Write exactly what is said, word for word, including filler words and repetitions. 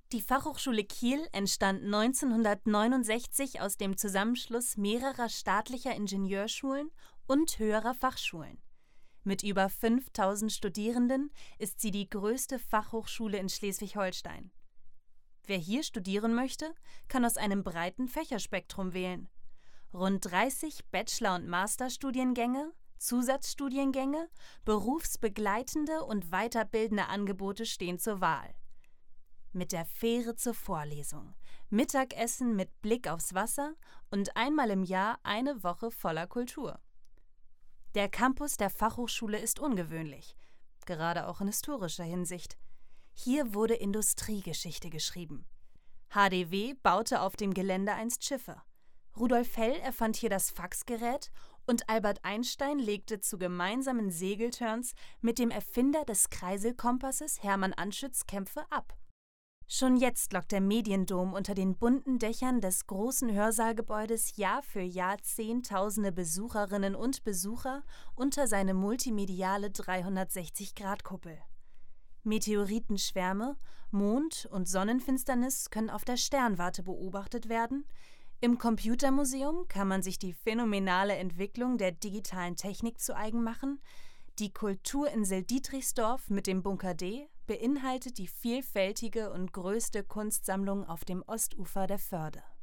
Die Fachhochschule Kiel entstand neunzehnhundertneunundsechzig aus dem Zusammenschluss mehrerer staatlicher Ingenieurschulen und höherer Fachschulen. Mit über fünftausend Studierenden ist sie die größte Fachhochschule in Schleswig-Holstein. Wer hier studieren möchte, kann aus einem breiten Fächerspektrum wählen. Rund dreißig Bachelor- und Masterstudiengänge, Zusatzstudiengänge, berufsbegleitende und weiterbildende Angebote stehen zur Wahl. Mit der Fähre zur Vorlesung, Mittagessen mit Blick aufs Wasser und einmal im Jahr eine Woche voller Kultur. Der Campus der Fachhochschule ist ungewöhnlich, gerade auch in historischer Hinsicht. Hier wurde Industriegeschichte geschrieben. H D W baute auf dem Gelände einst Schiffe. Rudolf Hell erfand hier das Faxgerät und Albert Einstein legte zu gemeinsamen Segelturns mit dem Erfinder des Kreiselkompasses Hermann Anschütz Kämpfe ab. Schon jetzt lockt der Mediendom unter den bunten Dächern des großen Hörsaalgebäudes Jahr für Jahr Zehntausende Besucherinnen und Besucher unter seine multimediale dreihundertsechzig-Grad-Kuppel. Meteoritenschwärme, Mond- und Sonnenfinsternis können auf der Sternwarte beobachtet werden. Im Computermuseum kann man sich die phänomenale Entwicklung der digitalen Technik zu eigen machen. Die Kulturinsel Dietrichsdorf mit dem Bunker D beinhaltet die vielfältige und größte Kunstsammlung auf dem Ostufer der Förde.